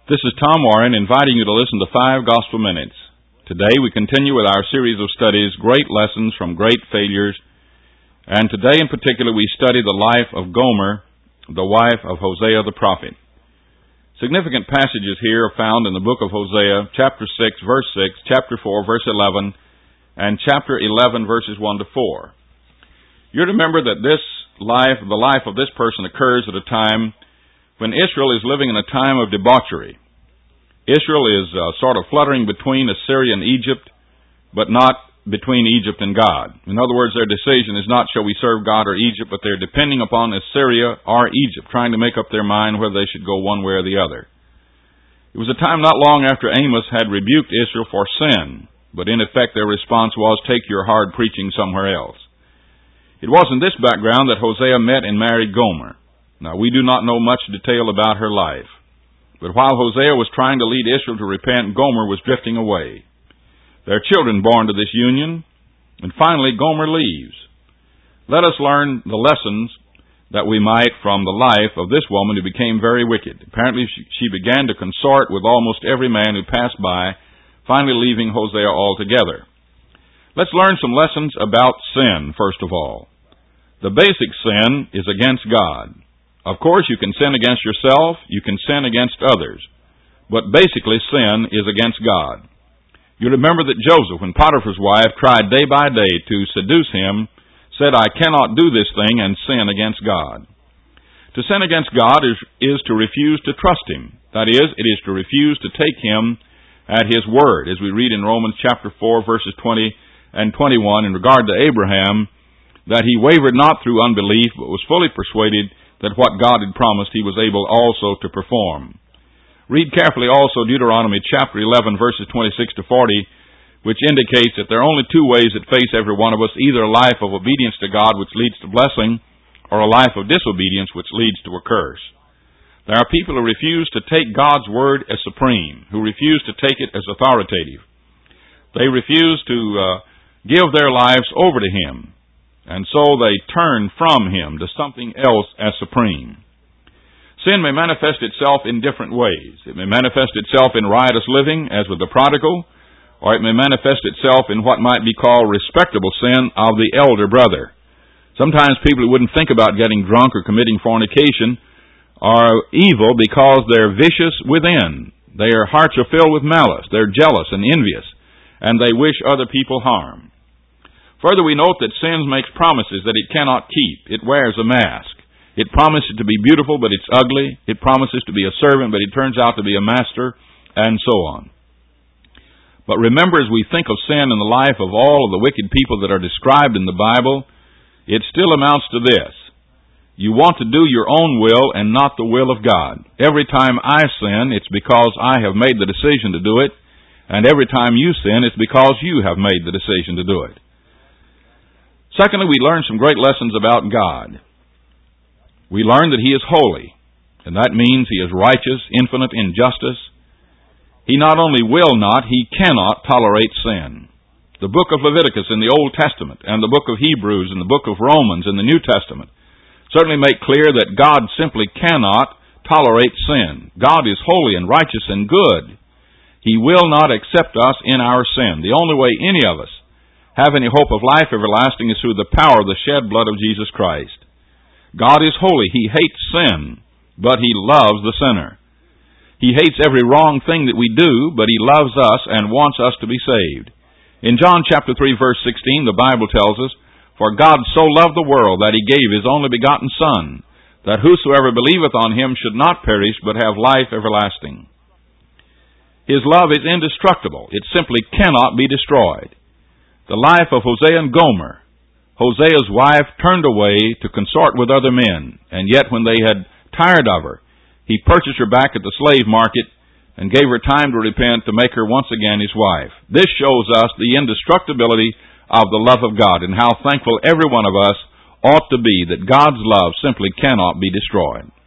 This is Tom Warren inviting you to listen to 5 Gospel Minutes. Today we continue with our series of studies, Great Lessons from Great Failures. And today in particular we study the life of Gomer, the wife of Hosea the prophet. Significant passages here are found in the book of Hosea, chapter 6, verse 6, chapter 4, verse 11, and chapter 11, verses 1 to 4. You're to remember that the life of this person occurs at a time when Israel is living in a time of debauchery. Israel is sort of fluttering between Assyria and Egypt, but not between Egypt and God. In other words, their decision is not shall we serve God or Egypt, but they're depending upon Assyria or Egypt, trying to make up their mind whether they should go one way or the other. It was a time not long after Amos had rebuked Israel for sin, but in effect their response was, take your hard preaching somewhere else. It was in this background that Hosea met and married Gomer. Now, we do not know much detail about her life. But while Hosea was trying to lead Israel to repent, Gomer was drifting away. There are children born to this union, and finally Gomer leaves. Let us learn the lessons that we might from the life of this woman who became very wicked. Apparently she began to consort with almost every man who passed by, finally leaving Hosea altogether. Let's learn some lessons about sin, first of all. The basic sin is against God. Of course, you can sin against yourself, you can sin against others, but basically sin is against God. You remember that Joseph, when Potiphar's wife tried day by day to seduce him, said, I cannot do this thing and sin against God. To sin against God is to refuse to trust Him. That is, it is to refuse to take Him at His word, as we read in Romans chapter 4, verses 20 and 21, in regard to Abraham, that he wavered not through unbelief, but was fully persuaded that what God had promised He was able also to perform. Read carefully also Deuteronomy chapter 11, verses 26 to 40, which indicates that there are only 2 ways that face every one of us, either a life of obedience to God which leads to blessing, or a life of disobedience which leads to a curse. There are people who refuse to take God's word as supreme, who refuse to take it as authoritative. They refuse to give their lives over to Him. And so they turn from Him to something else as supreme. Sin may manifest itself in different ways. It may manifest itself in riotous living, as with the prodigal, or it may manifest itself in what might be called respectable sin of the elder brother. Sometimes people who wouldn't think about getting drunk or committing fornication are evil because they're vicious within. Their hearts are filled with malice. They're jealous and envious, and they wish other people harm. Further, we note that sin makes promises that it cannot keep. It wears a mask. It promises to be beautiful, but it's ugly. It promises to be a servant, but it turns out to be a master, and so on. But remember, as we think of sin in the life of all of the wicked people that are described in the Bible, it still amounts to this. You want to do your own will and not the will of God. Every time I sin, it's because I have made the decision to do it, and every time you sin, it's because you have made the decision to do it. Secondly, we learn some great lessons about God. We learn that He is holy, and that means He is righteous, infinite in justice. He not only will not, He cannot tolerate sin. The book of Leviticus in the Old Testament and the book of Hebrews and the book of Romans in the New Testament certainly make clear that God simply cannot tolerate sin. God is holy and righteous and good. He will not accept us in our sin. The only way any of us have any hope of life everlasting is through the power of the shed blood of Jesus Christ. God is holy. He hates sin, but He loves the sinner. He hates every wrong thing that we do, but He loves us and wants us to be saved. In John chapter 3, verse 16, the Bible tells us, For God so loved the world that He gave His only begotten Son, that whosoever believeth on Him should not perish, but have life everlasting. His love is indestructible. It simply cannot be destroyed. The life of Hosea and Gomer. Hosea's wife turned away to consort with other men, and yet when they had tired of her, he purchased her back at the slave market and gave her time to repent to make her once again his wife. This shows us the indestructibility of the love of God and how thankful every one of us ought to be that God's love simply cannot be destroyed.